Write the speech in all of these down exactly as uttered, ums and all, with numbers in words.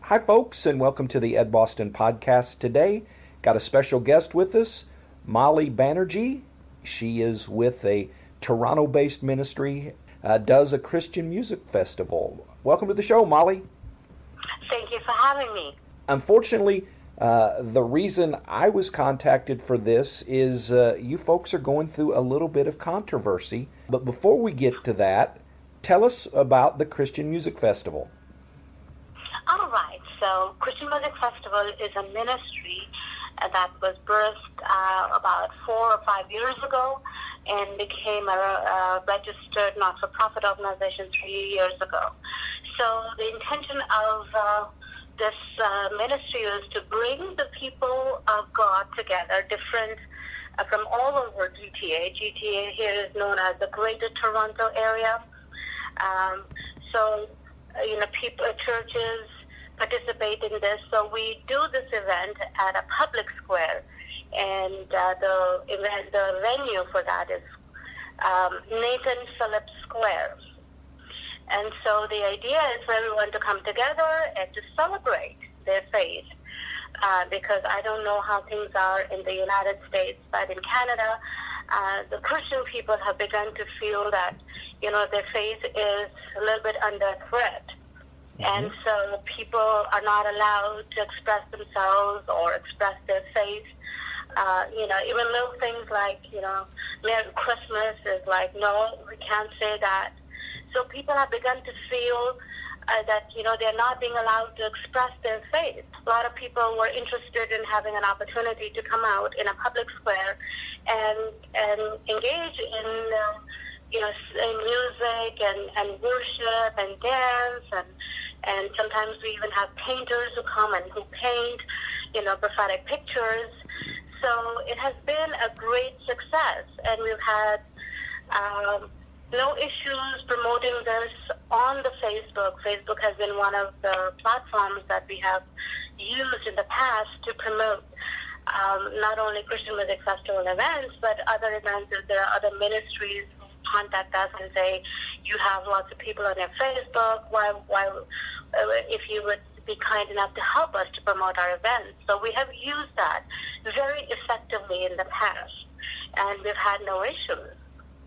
Hi, folks, and welcome to the Ed Boston Podcast today. Got a special guest with us, Molly Banerjee. She is with a Toronto-based ministry, uh, does a Christian music festival. Welcome to the show, Molly. Thank you for having me. Unfortunately, uh, the reason I was contacted for this is uh, you folks are going through a little bit of controversy. But before we get to that, tell us about the Christian Music Festival. All right. So Christian Music Festival is a ministry uh, that was birthed uh, about four or five years ago and became a, a registered not-for-profit organization three years ago. So the intention of uh, this uh, ministry is to bring the people of God together, different uh, from all over G T A. G T A here is known as the Greater Toronto Area. Um, so, uh, you know, people, churches participate in this. So we do this event at a public square, and uh, the event, the venue for that is um, Nathan Phillips Square. And so the idea is for everyone to come together and to celebrate their faith, uh, because I don't know how things are in the United States, but in Canada, uh, the Christian people have begun to feel that, you know, their faith is a little bit under threat. Mm-hmm. And so people are not allowed to express themselves or express their faith. Uh, you know, even little things like, you know, Merry Christmas is like, no, we can't say that. So people have begun to feel uh, that, you know, they're not being allowed to express their faith. A lot of people were interested in having an opportunity to come out in a public square and and engage in, uh, you know, in music and, and worship and dance, and and sometimes we even have painters who come and who paint, you know, prophetic pictures. So it has been a great success, and we've had um, no issues promoting this on the Facebook. Facebook has been one of the platforms that we have used in the past to promote um, not only Christian Music Festival events, but other events. There are other ministries who contact us and say, you have lots of people on your Facebook, why, why, if you would be kind enough to help us to promote our events. So we have used that very effectively in the past, and we've had no issues.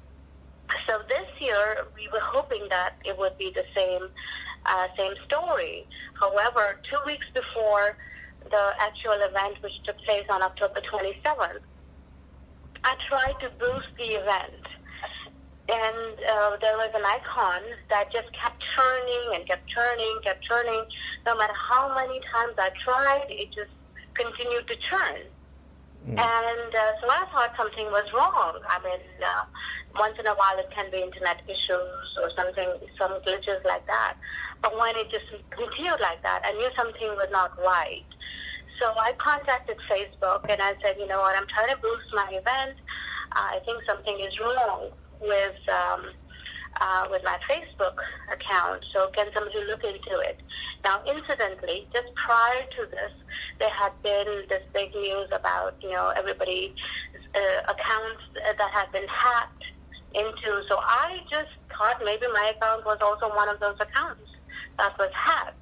So this year, we were hoping that it would be the same uh, same story. However, two weeks before the actual event, which took place on October twenty-seventh, I tried to boost the event. And uh, there was an icon that just kept turning and kept turning, kept turning. No matter how many times I tried, it just continued to turn. Mm. And uh, so I thought something was wrong. I mean, uh, once in a while it can be internet issues or something, some glitches like that. But when it just continued like that, I knew something was not right. So I contacted Facebook and I said, you know what, I'm trying to boost my event. Uh, I think something is wrong with um, uh, with my Facebook account. So can somebody look into it? Now, incidentally, just prior to this, there had been this big news about, you know, everybody uh, accounts that had been hacked into. So I just thought maybe my account was also one of those accounts that was hacked.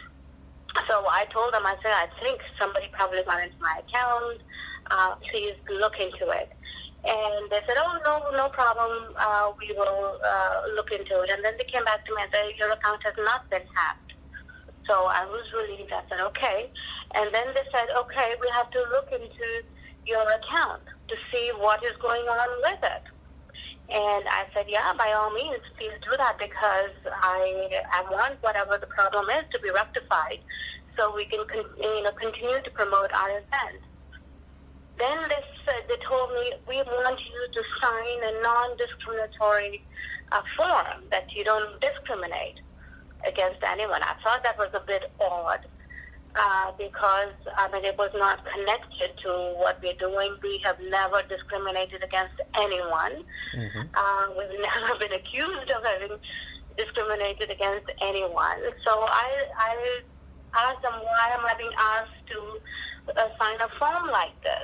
So I told them, I said, I think somebody probably got into my account. Uh, please look into it. And they said, oh, no, no problem. Uh, we will uh, look into it. And then they came back to me and said, your account has not been hacked. So I was relieved. I said, okay. And then they said, okay, we have to look into your account to see what is going on with it. And I said, yeah, by all means, please do that, because I I want whatever the problem is to be rectified so we can con- you know, continue to promote our event. Then they said, they told me, we want you to sign a non-discriminatory uh, form that you don't discriminate against anyone. I thought that was a bit odd uh, because, I mean, it was not connected to what we're doing. We have never discriminated against anyone. Mm-hmm. Uh, we've never been accused of having discriminated against anyone. So I, I asked them, why am I being asked to uh, sign a form like this?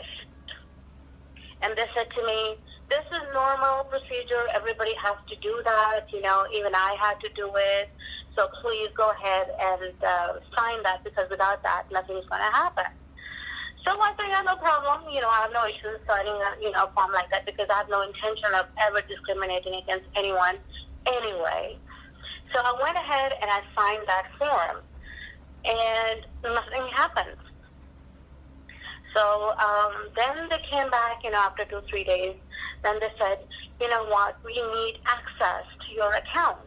And they said to me, this is normal procedure. Everybody has to do that. You know, even I had to do it. So please go ahead and uh, sign that, because without that, nothing's going to happen. So I said, yeah, no problem. You know, I have no issues signing a, you know, a form like that, because I have no intention of ever discriminating against anyone anyway. So I went ahead and I signed that form, and nothing happened. So um, then they came back, you know, after two, three days. Then they said, you know what, we need access to your account.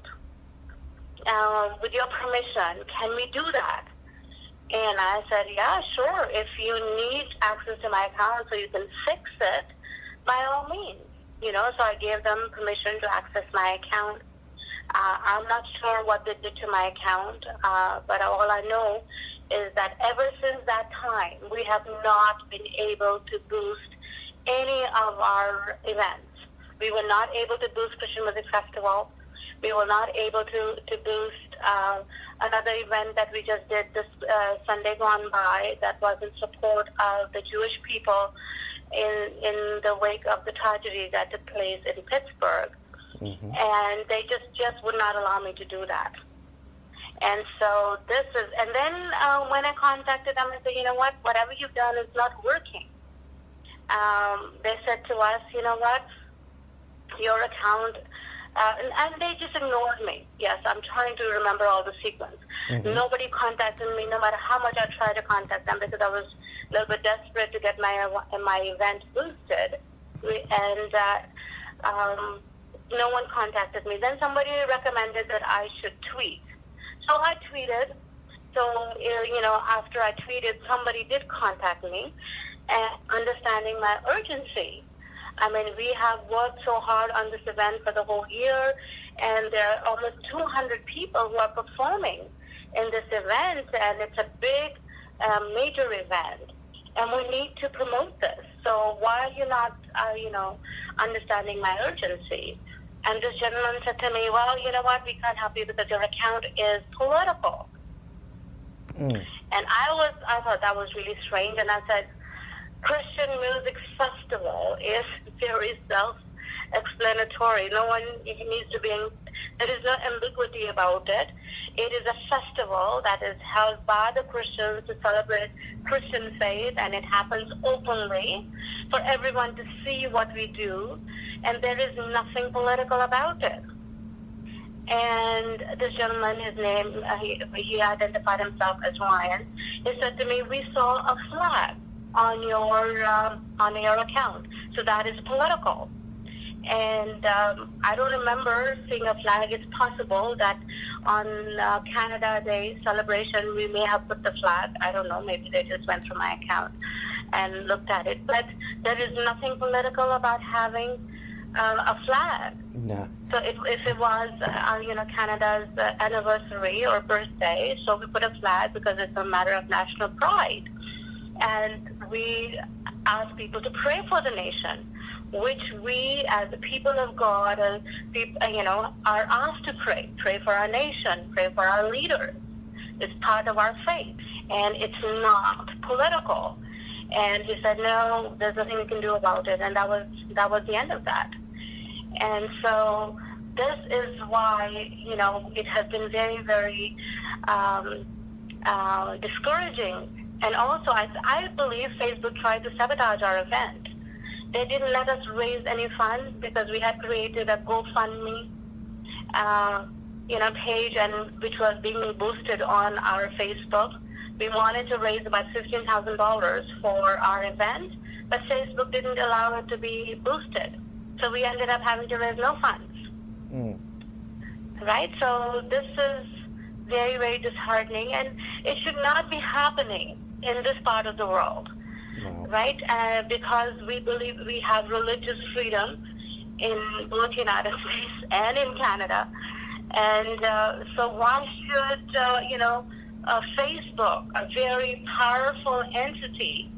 Uh, with your permission, can we do that? And I said, yeah, sure. If you need access to my account so you can fix it, by all means. You know, so I gave them permission to access my account. Uh, I'm not sure what they did to my account, uh, but all I know is that ever since that time, we have not been able to boost any of our events. We were not able to boost Christian Music Festival. We were not able to, to boost uh, another event that we just did this uh, Sunday gone by that was in support of the Jewish people in in the wake of the tragedy that took place in Pittsburgh. Mm-hmm. And they just, just would not allow me to do that. And so this is, and then uh, when I contacted them, I said, you know what, whatever you've done is not working. Um, they said to us, you know what, your account, uh, and, and they just ignored me. Yes, I'm trying to remember all the sequence. Mm-hmm. Nobody contacted me, no matter how much I tried to contact them, because I was a little bit desperate to get my my event boosted. And uh, um, no one contacted me. Then somebody recommended that I should tweet. So I tweeted. So, you know, after I tweeted, somebody did contact me, and understanding my urgency. I mean, we have worked so hard on this event for the whole year, and there are almost two hundred people who are performing in this event, and it's a big, uh, major event, and we need to promote this. So why are you not, uh, you know, understanding my urgency? And this gentleman said to me, well, you know what, we can't help you because your account is political. Mm. And I was, I thought that was really strange, and I said, Christian Music Festival is very self-explanatory. No one needs to be, in, there is no ambiguity about it. It is a festival that is held by the Christians to celebrate Christian faith, and it happens openly for everyone to see what we do, and there is nothing political about it. And this gentleman, his name, uh, he, he identified himself as Ryan. He said to me, we saw a flag on your um, on your account, so that is political. And um, I don't remember seeing a flag. It's possible that on uh, Canada Day celebration we may have put the flag. I don't know, maybe they just went through my account and looked at it. But there is nothing political about having uh, a flag. No. So if, if it was, uh, you know, Canada's uh, anniversary or birthday, so we put a flag because it's a matter of national pride. And we ask people to pray for the nation, which we, as the people of God, uh, people, you know, are asked to pray. Pray for our nation. Pray for our leaders. It's part of our faith, and it's not political. And he said, no, there's nothing we can do about it, and that was that was the end of that. And so this is why, you know, it has been very, very um, uh, discouraging. And also, I, I believe Facebook tried to sabotage our event. They didn't let us raise any funds because we had created a GoFundMe, uh, you know, page, and which was being boosted on our Facebook. We wanted to raise about fifteen thousand dollars for our event, but Facebook didn't allow it to be boosted. So we ended up having to raise no funds. Mm. Right? So this is very, very disheartening, and it should not be happening in this part of the world, no. Right? Uh, because we believe we have religious freedom in both United States and in Canada, and uh, so why should uh, you know uh, Facebook, a very powerful entity,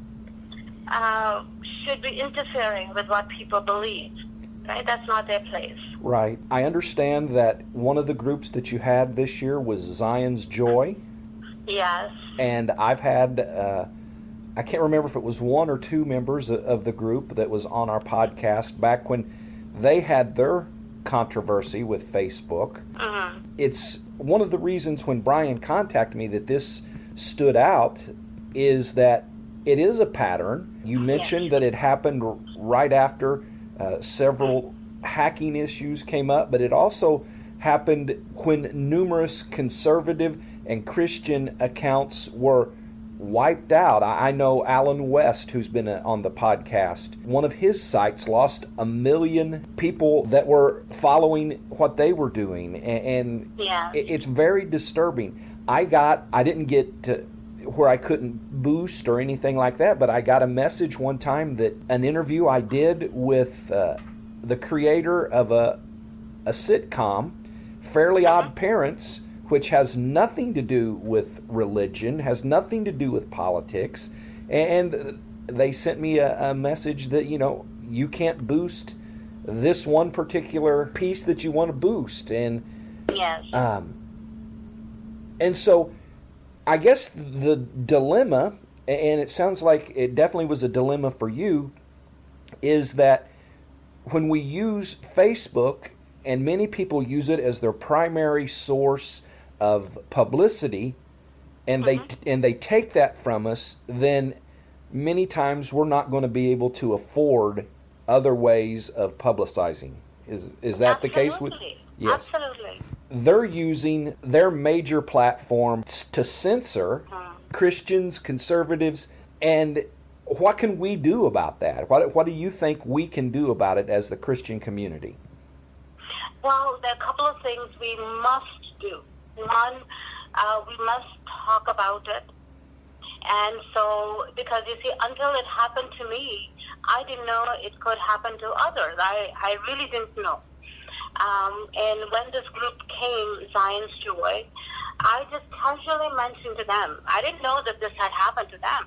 uh, should be interfering with what people believe? Right? That's not their place. Right. I understand that one of the groups that you had this year was Zion's Joy. Yes. And I've had, uh, I can't remember if it was one or two members of the group that was on our podcast back when they had their controversy with Facebook. Mm-hmm. It's one of the reasons when Brian contacted me that this stood out is that it is a pattern. You mentioned yes. that it happened right after uh, several hacking issues came up, but it also happened when numerous conservative and Christian accounts were wiped out. I know Alan West, who's been on the podcast, one of his sites lost a million people that were following what they were doing, and yeah. it's very disturbing. I got, I didn't get to where I couldn't boost or anything like that, but I got a message one time that an interview I did with uh, the creator of a a sitcom, Fairly mm-hmm. Odd Parents, which has nothing to do with religion, has nothing to do with politics, and they sent me a, a message that, you know, you can't boost this one particular piece that you want to boost, and yes. um, and so I guess the dilemma, and it sounds like it definitely was a dilemma for you, is that when we use Facebook, and many people use it as their primary source of publicity, and mm-hmm. they and they take that from us, then many times we're not going to be able to afford other ways of publicizing. Is is that Absolutely. the case with? Yes. Absolutely. They're using their major platform to censor mm. Christians, conservatives, and what can we do about that? What what do you think we can do about it as the Christian community? Well, there are a couple of things we must do. One, uh, we must talk about it. And so, because you see, until it happened to me, I didn't know it could happen to others. I, I really didn't know. Um, and when this group came, Zion's Joy, I just casually mentioned to them. I didn't know that this had happened to them.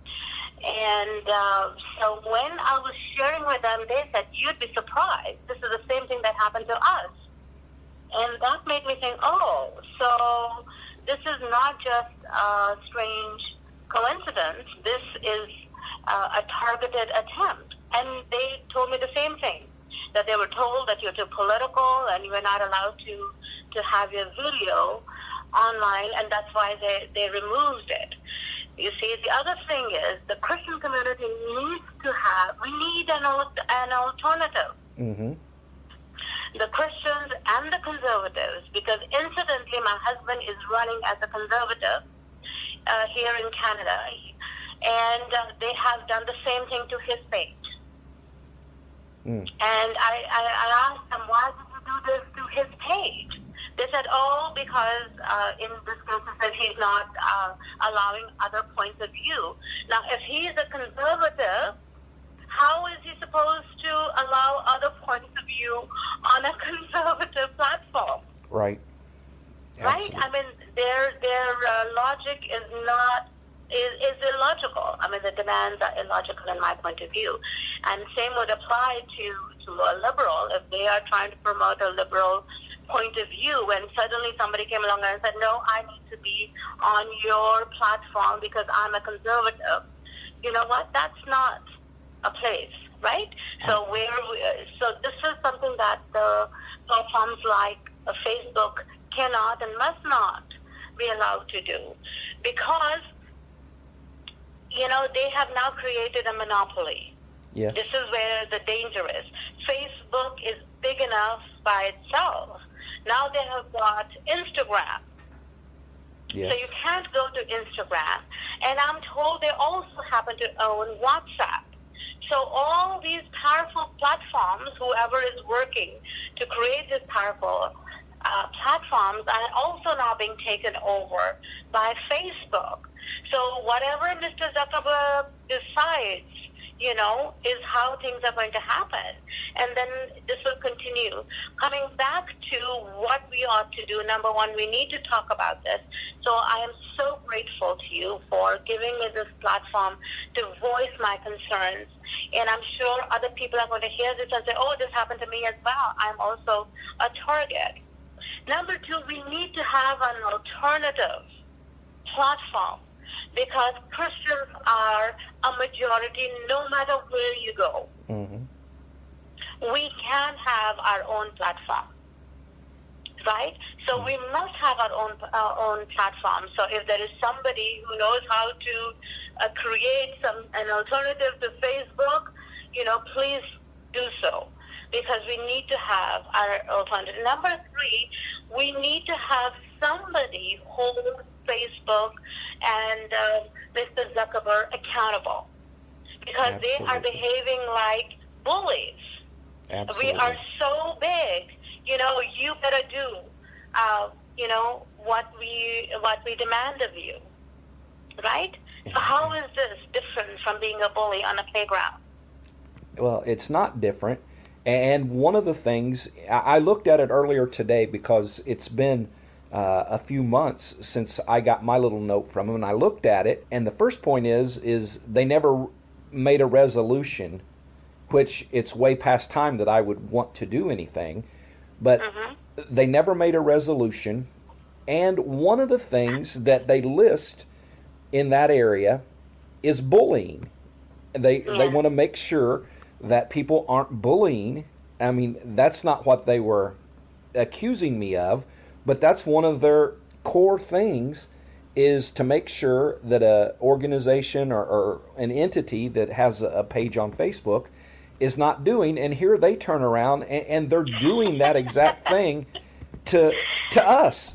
And uh, so when I was sharing with them, they said, you'd be surprised. This is the same thing that happened to us. And that made me think, oh, so this is not just a strange coincidence. This is uh, a targeted attempt. And they told me the same thing, that they were told that you're too political and you are not allowed to, to have your video online, and that's why they, they removed it. You see, the other thing is the Christian community needs to have, we need an, an alternative. Mm-hmm. The Christians and the conservatives, because incidentally my husband is running as a conservative uh, here in Canada, and uh, they have done the same thing to his page. Mm. And I, I, I asked them, why did you do this to his page? They said, oh, because uh, in this case it says he's not uh, allowing other points of view. Now, if he's a conservative, how is he supposed to allow other points of view on a conservative platform? Right. Right? Absolutely. I mean, their their uh, logic is not is, is illogical. I mean, the demands are illogical in my point of view. And same would apply to, to a liberal if they are trying to promote a liberal point of view, when suddenly somebody came along and said, no, I need to be on your platform because I'm a conservative. You know what? That's not a place, right? So where we, so this is something that the platforms like uh, Facebook cannot and must not be allowed to do, because, you know, they have now created a monopoly. Yes. This is where the danger is. Facebook is big enough by itself. Now they have got Instagram. Yes. So you can't go to Instagram. And I'm told they also happen to own WhatsApp. So all these powerful platforms, whoever is working to create these powerful uh, platforms, are also now being taken over by Facebook. So whatever Mister Zuckerberg decides, you know, is how things are going to happen. And then this will continue. Coming back to what we ought to do, number one, we need to talk about this. So I am so grateful to you for giving me this platform to voice my concerns. And I'm sure other people are going to hear this and say, oh, this happened to me as well. I'm also a target. Number two, we need to have an alternative platform, because Christians are a majority no matter where you go. Mm-hmm. We can have our own platform. right? So we must have our own our own platform. So if there is somebody who knows how to uh, create some an alternative to Facebook, you know, please do so, because we need to have our alternative. Number three, we need to have somebody hold Facebook and uh, Mister Zuckerberg accountable, because Absolutely. they are behaving like bullies. Absolutely. We are so big, you know, you better do, uh, you know, what we what we demand of you, right? So how is this different from being a bully on a playground? Well, it's not different. And one of the things, I looked at it earlier today because it's been uh, a few months since I got my little note from them, and I looked at it, and the first point is, is they never made a resolution, which it's way past time that I would want to do anything, but mm-hmm. they never made a resolution. And one of the things that they list in that area is bullying. They yeah. they want to make sure that people aren't bullying. I mean, that's not what they were accusing me of, but that's one of their core things, is to make sure that a organization or, or an entity that has a page on Facebook is not doing, and here they turn around and, and they're doing that exact thing to to us.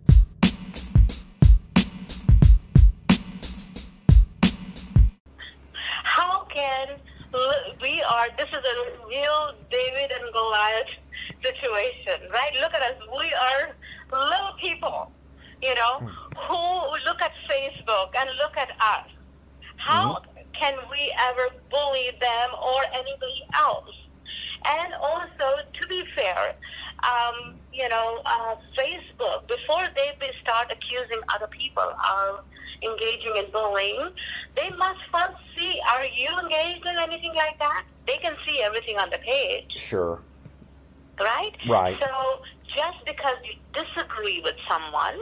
How can we are, this is a real David and Goliath situation, right? Look at us. We are little people, you know, who look at Facebook and look at us. How mm-hmm. can we ever bully them or anybody else? And also, to be fair, um, you know, uh, Facebook, before they start accusing other people of engaging in bullying, they must first see, are you engaged in anything like that? They can see everything on the page. Sure. Right? Right. So just because you disagree with someone,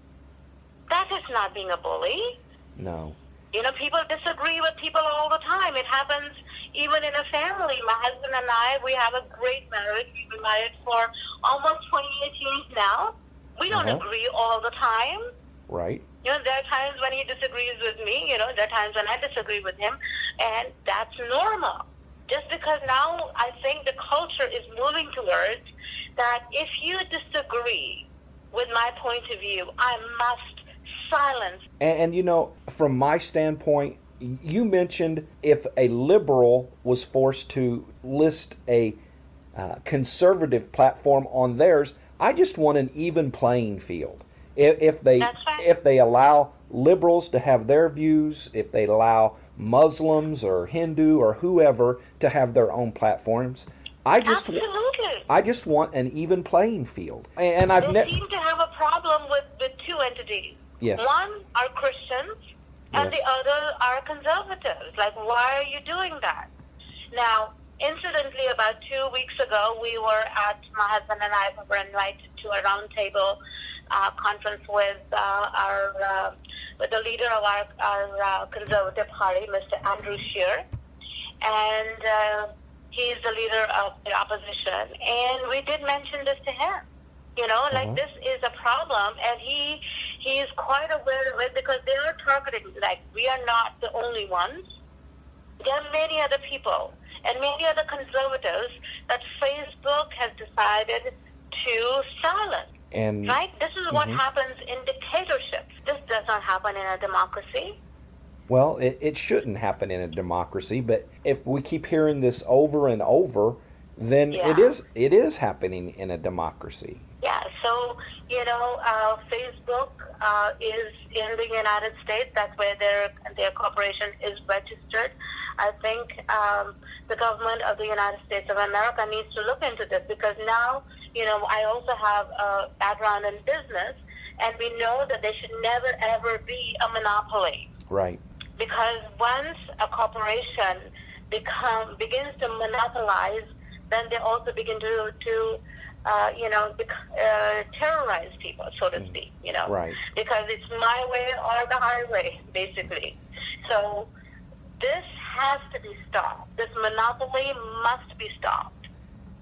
that is not being a bully. No. You know, people disagree with people all the time. It happens even in a family. My husband and I, we have a great marriage. We've been married for almost twenty-eight years now. We don't uh-huh. agree all the time. Right. You know, there are times when he disagrees with me. You know, there are times when I disagree with him. And that's normal. Just because now I think the culture is moving towards that if you disagree with my point of view, I must silence. And, and you know, from my standpoint, you mentioned if a liberal was forced to list a uh, conservative platform on theirs, I just want an even playing field. If, if they That's right. if they allow liberals to have their views, if they allow Muslims or Hindu or whoever to have their own platforms, I just Absolutely. I just want an even playing field. And I've they never seem to have a problem with, with two entities. Yes. One are Christians, and yes. the other are conservatives. Like, why are you doing that? Now, incidentally, about two weeks ago, we were at, my husband and I were invited to a roundtable uh, conference with uh, our uh, with the leader of our, our uh, conservative party, Mister Andrew Scheer, and uh, he's the leader of the opposition. And we did mention this to him. You know, like mm-hmm. this is a problem, and he he is quite aware of it, because they are targeting, like, we are not the only ones. There are many other people and many other conservatives that Facebook has decided to silence. And, right? This is what mm-hmm. happens in dictatorships. This does not happen in a democracy. Well, it, it shouldn't happen in a democracy, but if we keep hearing this over and over, then yeah. it is it is happening in a democracy. Yeah, so, you know, uh, Facebook uh, is in the United States. That's where their their corporation is registered. I think um, the government of the United States of America needs to look into this, because now, you know, I also have a background in business, and we know that there should never, ever be a monopoly. Right. Because once a corporation become begins to monopolize, then they also begin to, to uh, you know, uh, terrorize people, so to speak, you know. Right. Because it's my way or the highway, basically. So this has to be stopped. This monopoly must be stopped.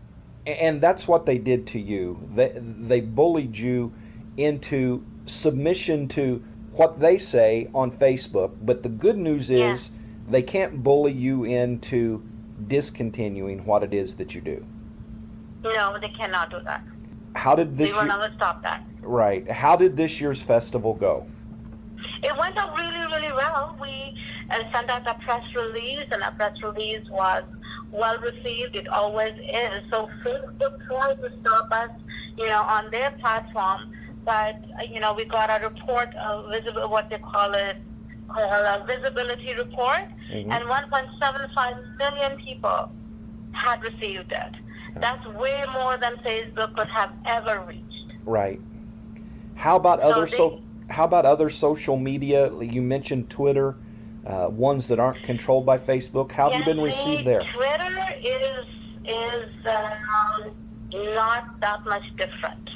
And that's what they did to you. They, they bullied you into submission to what they say on Facebook. But the good news is yeah. they can't bully you into discontinuing what it is that you do. No, they cannot do that. How did this? We will year, never stop that. Right. How did this year's festival go? It went up really, really well. We uh, sent out a press release, and our press release was well received. It always is. So Facebook tried to stop us, you know, on their platform, but uh, you know, we got a report of visible, what they call it, called a visibility report, mm-hmm. and one point seven five million people had received it. That's way more than Facebook could have ever reached. Right. How about so other they, so? How about other social media? You mentioned Twitter, uh, ones that aren't controlled by Facebook. How have yes, you been received there? Twitter is is um, not that much different.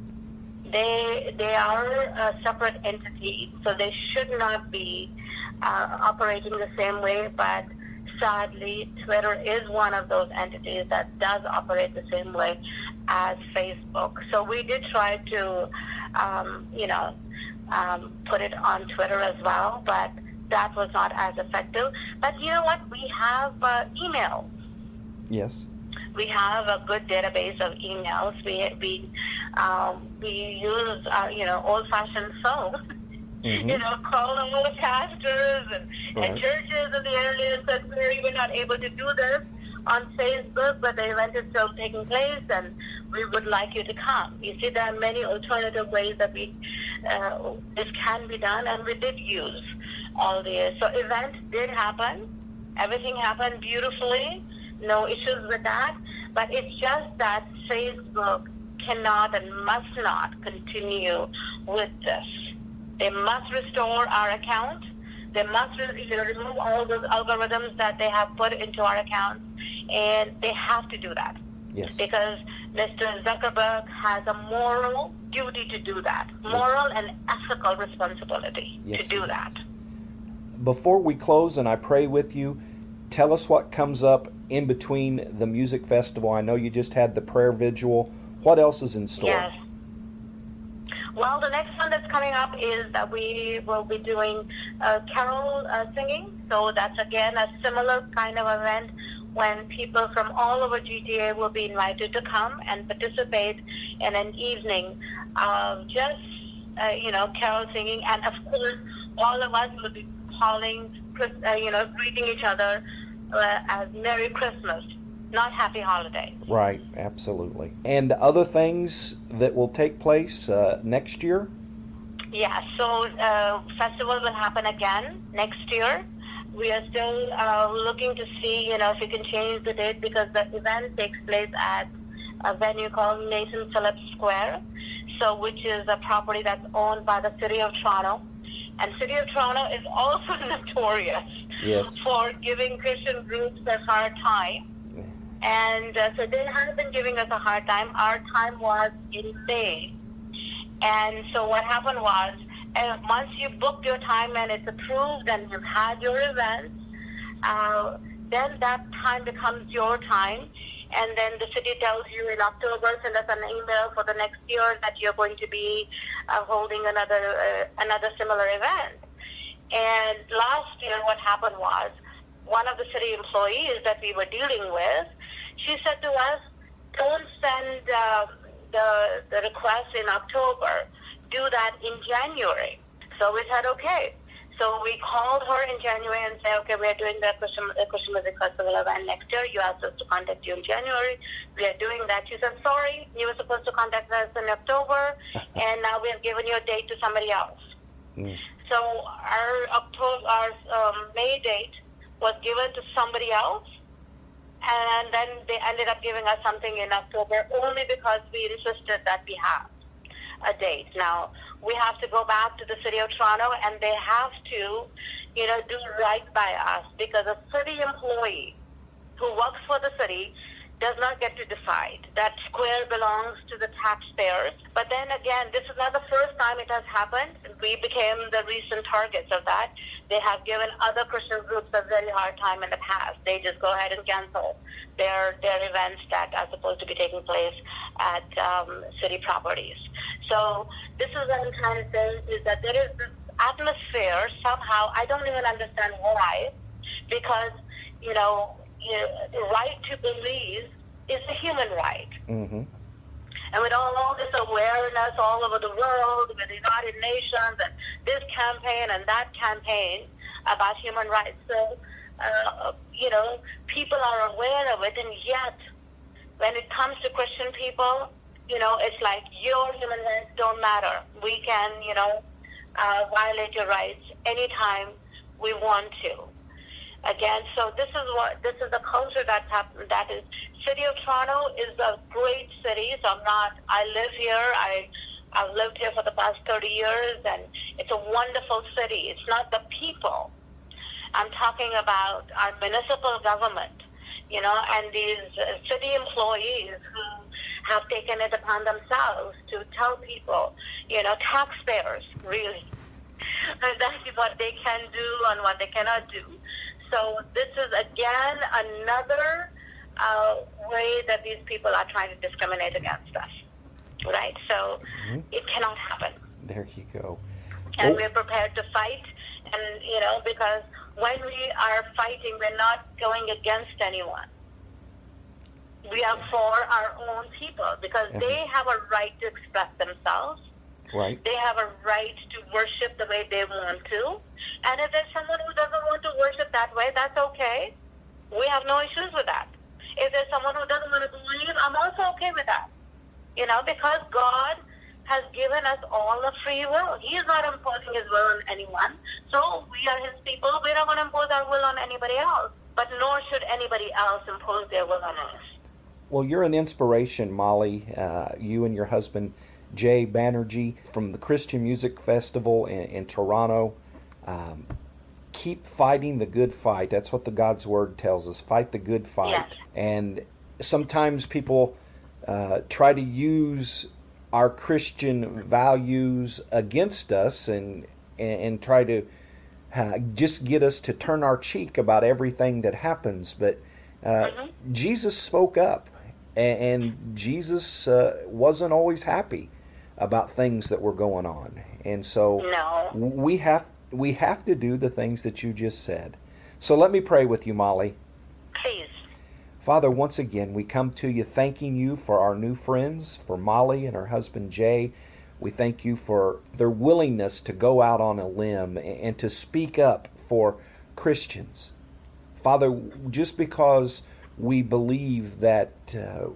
They they are a separate entity, so they should not be uh, operating the same way. But sadly, Twitter is one of those entities that does operate the same way as Facebook. So we did try to, um, you know, um, put it on Twitter as well, but that was not as effective. But you know what? We have uh, emails. Yes. We have a good database of emails. We we um, we use uh, you know old-fashioned phone. Mm-hmm. You know, call all the pastors and, right. and churches in the area and said, "We're even not able to do this on Facebook, but the event is still taking place, and we would like you to come." You see, there are many alternative ways that we uh, this can be done, and we did use all these. So event did happen. Everything happened beautifully. No issues with that. But it's just that Facebook cannot and must not continue with this. They must restore our account. They must you know, remove all those algorithms that they have put into our accounts, and they have to do that. Yes. Because Mister Zuckerberg has a moral duty to do that, moral yes. and ethical responsibility yes. to do that. Before we close, and I pray with you, tell us what comes up in between the music festival. I know you just had the prayer vigil. What else is in store? Yes. Well, the next one that's coming up is that we will be doing uh, carol uh, singing. So that's, again, a similar kind of event when people from all over G T A will be invited to come and participate in an evening of just, uh, you know, carol singing. And, of course, all of us will be calling, uh, you know, greeting each other uh, as Merry Christmas, not Happy Holidays. Right, absolutely. And other things that will take place uh, next year? Yeah, so uh, festival will happen again next year. We are still uh, looking to see, you know, if we can change the date, because the event takes place at a venue called Nathan Phillips Square, so which is a property that's owned by the City of Toronto. And City of Toronto is also notorious yes. for giving Christian groups a hard time. And uh, so they have been giving us a hard time. Our time was in May. And so what happened was, uh, once you booked your time and it's approved and you've had your event, uh, then that time becomes your time. And then the city tells you in October, send us an email for the next year that you're going to be uh, holding another uh, another similar event. And last year what happened was, one of the city employees that we were dealing with, she said to us, don't send uh, the, the request in October, do that in January. So we said, okay. So we called her in January and said, okay, we're doing the Christian, uh, Christian Music Festival event next year. You asked us to contact you in January. We are doing that. She said, sorry, you were supposed to contact us in October, and now we have given you a date to somebody else. Mm. So our October, our um, May date was given to somebody else, and then they ended up giving us something in October only because we insisted that we have a date. Now, we have to go back to the City of Toronto, and they have to, you know, do right by us, because a city employee who works for the city does not get to decide. That square belongs to the taxpayers. But then again, this is not the first time it has happened. We became the recent targets of that. They have given other Christian groups a very hard time in the past. They just go ahead and cancel their their events that are supposed to be taking place at um, city properties. So this is what I'm trying to say, is that there is this atmosphere somehow, I don't even understand why, because, you know, you know, the right to believe is a human right. Mm-hmm. And with all, all this awareness all over the world, with the United Nations and this campaign and that campaign about human rights, so, uh, you know, people are aware of it, and yet when it comes to Christian people, you know, it's like your human rights don't matter. We can, you know, uh, violate your rights anytime we want to. Again, so this is what this is the culture that's happened. That is, City of Toronto is a great city. So I'm not. I live here. I I've lived here for the past thirty years, and it's a wonderful city. It's not the people. I'm talking about our municipal government, you know, and these uh, city employees who have taken it upon themselves to tell people, you know, taxpayers really, and that's what they can do and what they cannot do. So this is, again, another uh, way that these people are trying to discriminate against us, right? So mm-hmm. It cannot happen. There you go. And oh. we're prepared to fight, and, you know, because when we are fighting, we're not going against anyone. We are for our own people, because mm-hmm. they have a right to express themselves. Right. They have a right to worship the way they want to. And if there's someone who doesn't want to worship that way, that's okay. We have no issues with that. If there's someone who doesn't want to believe, I'm also okay with that. You know, because God has given us all a free will. He is not imposing his will on anyone. So we are his people. We're not going to impose our will on anybody else. But nor should anybody else impose their will on us. Well, you're an inspiration, Molly. Uh, you and your husband, Jay Banerjee, from the Christian Music Festival in, in Toronto. Um, keep fighting the good fight. That's what the God's Word tells us. Fight the good fight. Yes. And sometimes people uh, try to use our Christian values against us and, and, and try to uh, just get us to turn our cheek about everything that happens. But uh, mm-hmm. Jesus spoke up, and, and Jesus uh, wasn't always happy about things that were going on. And so no. we have we have to do the things that you just said. So let me pray with you, Molly. Please. Father, once again, we come to you thanking you for our new friends, for Molly and her husband Jay. We thank you for their willingness to go out on a limb and to speak up for Christians. Father, just because we believe that uh,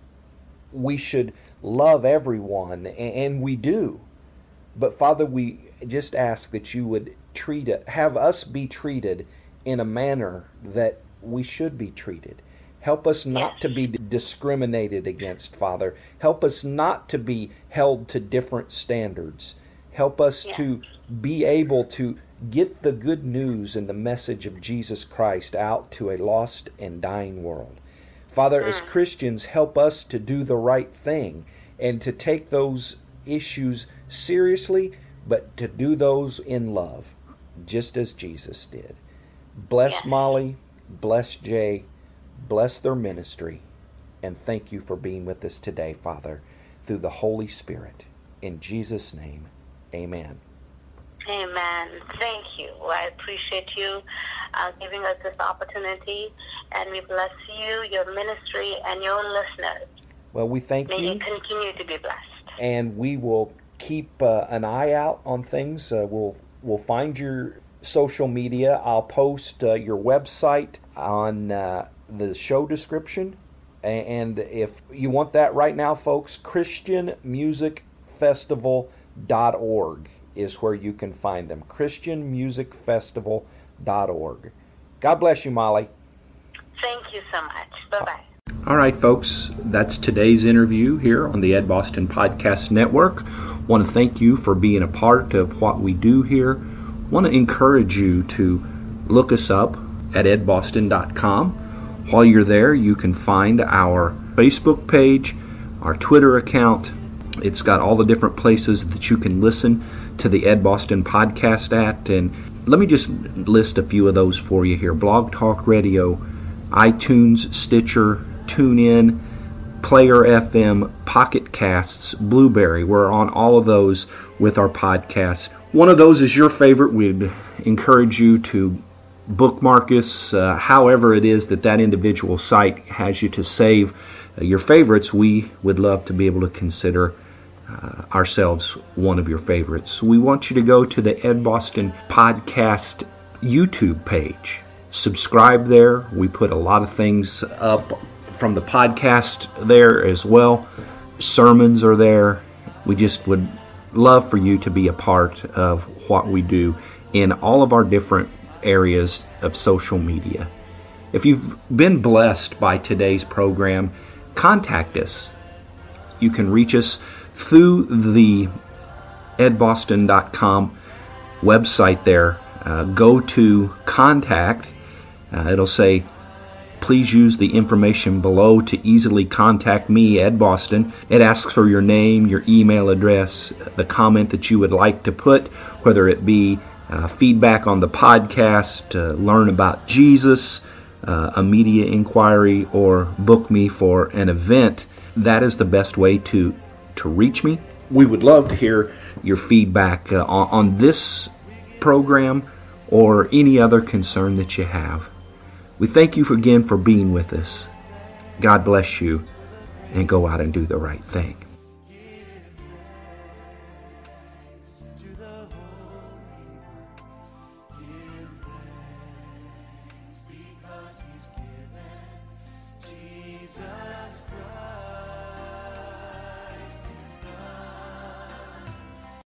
we should love everyone, and we do, but Father, we just ask that you would treat it, have us be treated in a manner that we should be treated. Help us not to be discriminated against, Father. Help us not to be held to different standards. Help us yes. to be able to get the good news and the message of Jesus Christ out to a lost and dying world. Father, mm. as Christians, help us to do the right thing and to take those issues seriously, but to do those in love, just as Jesus did. Bless yes. Molly, bless Jay, bless their ministry, and thank you for being with us today, Father, through the Holy Spirit. In Jesus' name, amen. Amen. Thank you. I appreciate you uh, giving us this opportunity, and we bless you, your ministry, and your listeners. Well, we thank May you. May you continue to be blessed. And we will keep uh, an eye out on things. Uh, we'll we'll find your social media. I'll post uh, your website on uh, the show description. And if you want that right now, folks, Christian Music Festival dot org is where you can find them. Christian Music Festival dot org. God bless you, Molly. Thank you so much. Bye-bye. All right, folks, that's today's interview here on the Ed Boston Podcast Network. Want to thank you for being a part of what we do here. Want to encourage you to look us up at ed boston dot com. While you're there, you can find our Facebook page, our Twitter account. It's got all the different places that you can listen to the Ed Boston podcast at. And let me just list a few of those for you here. Blog Talk Radio, iTunes, Stitcher, TuneIn, Player F M, Pocket Casts, Blueberry. We're on all of those with our podcast. One of those is your favorite. We'd encourage you to bookmark us, uh, however it is that that individual site has you to save uh, your favorites. We would love to be able to consider uh, ourselves one of your favorites. We want you to go to the Ed Boston Podcast YouTube page. Subscribe there. We put a lot of things up from the podcast there as well. Sermons are there. We just would love for you to be a part of what we do in all of our different areas of social media. If you've been blessed by today's program, contact us. You can reach us through the ed boston dot com website there. Uh, go to contact. Uh, it'll say, please use the information below to easily contact me, Ed Boston. It asks for your name, your email address, the comment that you would like to put, whether it be uh, feedback on the podcast, uh, learn about Jesus, uh, a media inquiry, or book me for an event. That is the best way to, to reach me. We would love to hear your feedback uh, on, on this program or any other concern that you have. We thank you again for being with us. God bless you, and go out and do the right thing.